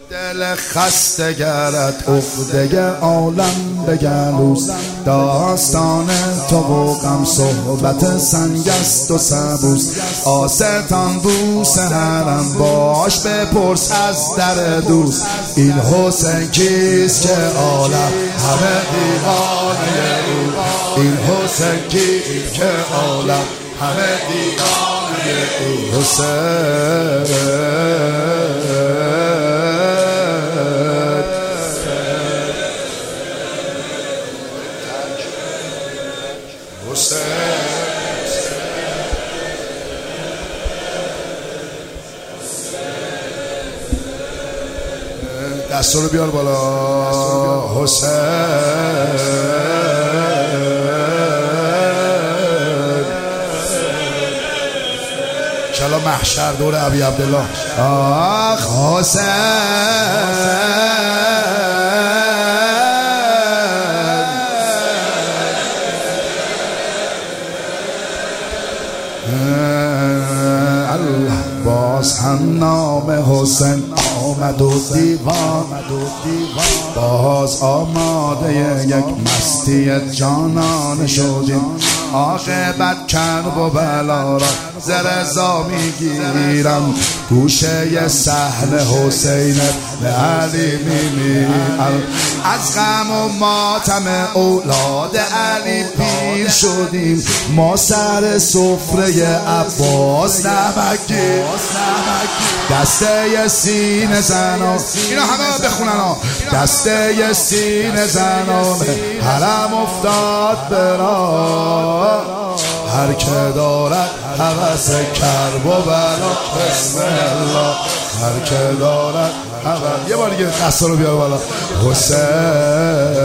دل خسته گرد عقده عالم بگلوست، داستان تو و غم صحبت سنگ است و سبوست. آستان بوس هرم باش بپرس از در دوست، این حسین کیست که عالم همه دیوانه او، این حسین کیست که عالم همه دیوانه او. حسین دستو رو بیار بالا. حسین انشالله محشر دور ابی عبدالله. آخ حسین الله باز هم نام حسین آمد و دیوان، باز آماده یک مستی جانانه شدیم. عاقبت کرب و بلا را زرزا میگیرم، گوشه سهل حسین علی میمیرم. از غم و ماتم اولاد علی پیر شدیم، ما سر سفره عباس نمکیم. دسته سینه زنان اینا همه بخونن ها، دسته سینه زنان حرم افتاد برا، هر که دارد هوس کرب و بلا بسم الله، هر که دارد هوس. یه بار دیگه دستا رو بیار بالا. حسین